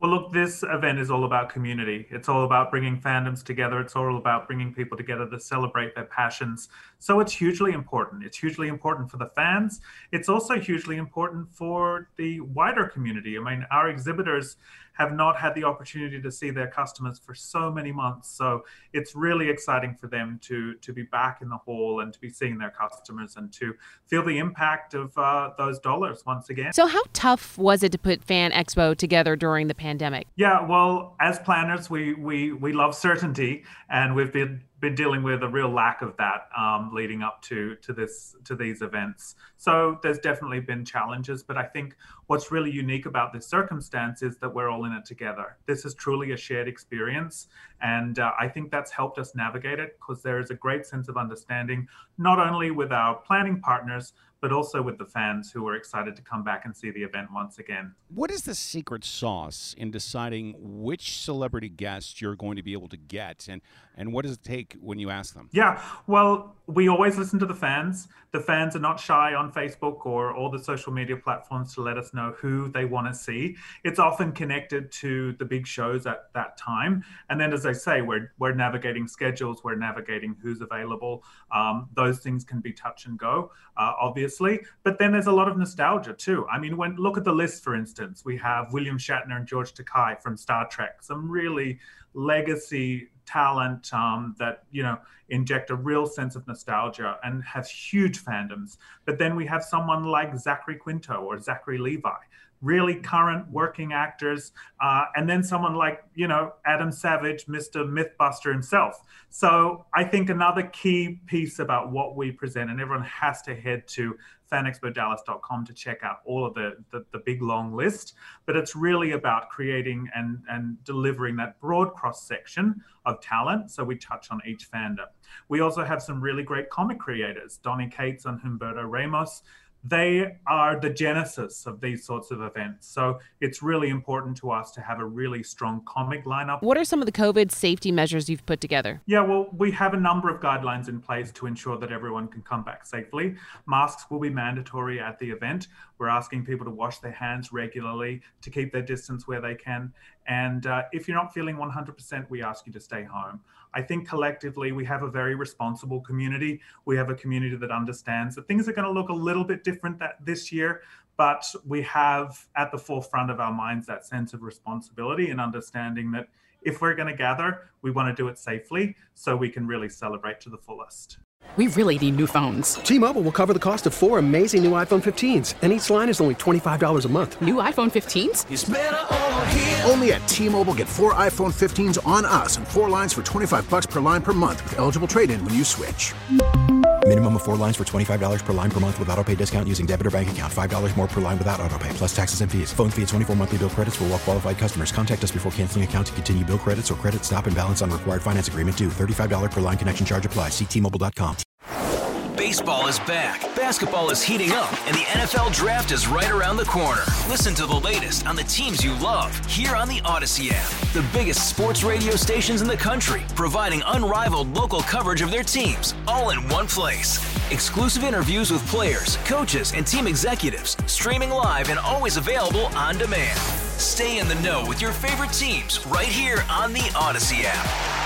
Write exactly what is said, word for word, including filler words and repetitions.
Well, look, this event is all about community. It's all about bringing fandoms together. It's all about bringing people together to celebrate their passions. So it's hugely important. It's hugely important for the fans. It's also hugely important for the wider community. I mean, our exhibitors have not had the opportunity to see their customers for so many months. So it's really exciting for them to, to be back in the hall and to be seeing their customers and to feel the impact of uh, those dollars once again. So how tough was it to put Fan Expo together during the pandemic? Yeah, well, as planners, we we we love certainty, and we've been been dealing with a real lack of that um, leading up to to this to these events. So there's definitely been challenges, but I think what's really unique about this circumstance is that we're all in it together. This is truly a shared experience, and uh, I think that's helped us navigate it because there is a great sense of understanding, not only with our planning partners, but also with the fans who are excited to come back and see the event once again. What is the secret sauce in deciding which celebrity guests you're going to be able to get, and, and what does it take when you ask them? Yeah, well, we always listen to the fans. The fans are not shy on Facebook or all the social media platforms to let us know who they want to see. It's often connected to the big shows at that time. And then, as I say, we're we're navigating schedules, we're navigating who's available. Um, those things can be touch and go, uh, obviously. But then there's a lot of nostalgia too. I mean, when look at the list, for instance, we have William Shatner and George Takei from Star Trek, some really legacy talent um, that, you know, inject a real sense of nostalgia and have huge fandoms. But then we have someone like Zachary Quinto or Zachary Levi, really current working actors. Uh, and then someone like, you know, Adam Savage, Mister Mythbuster himself. So I think another key piece about what we present, and everyone has to head to fan expo dallas dot com to check out all of the, the, the big long list, but it's really about creating and, and delivering that broad cross-section of talent, so we touch on each fandom. We also have some really great comic creators, Donny Cates and Humberto Ramos. They are the genesis of these sorts of events. So it's really important to us to have a really strong comic lineup. What are some of the COVID safety measures you've put together? Yeah, well, we have a number of guidelines in place to ensure that everyone can come back safely. Masks will be mandatory at the event. We're asking people to wash their hands regularly, to keep their distance where they can. And uh, if you're not feeling one hundred percent, we ask you to stay home. I think collectively we have a very responsible community. We have a community that understands that things are going to look a little bit different that this year, but we have at the forefront of our minds that sense of responsibility and understanding that if we're going to gather, we want to do it safely so we can really celebrate to the fullest. We really need new phones. T-Mobile will cover the cost of four amazing new iPhone fifteens, and each line is only twenty-five dollars a month. New iPhone fifteens? It's better over here. Only at T-Mobile, get four iPhone fifteens on us and four lines for twenty-five dollars per line per month with eligible trade-in when you switch. Minimum of four lines for twenty-five dollars per line per month with autopay discount using debit or bank account. five dollars more per line without autopay, plus taxes and fees. Phone fee at twenty-four monthly bill credits for well-qualified customers. Contact us before canceling account to continue bill credits or credit stop and balance on required finance agreement due. thirty-five dollars per line connection charge applies. See T Mobile dot com. Baseball is back, basketball is heating up, and the N F L Draft is right around the corner. Listen to the latest on the teams you love here on the Odyssey app. The biggest sports radio stations in the country, providing unrivaled local coverage of their teams, all in one place. Exclusive interviews with players, coaches, and team executives, streaming live and always available on demand. Stay in the know with your favorite teams right here on the Odyssey app.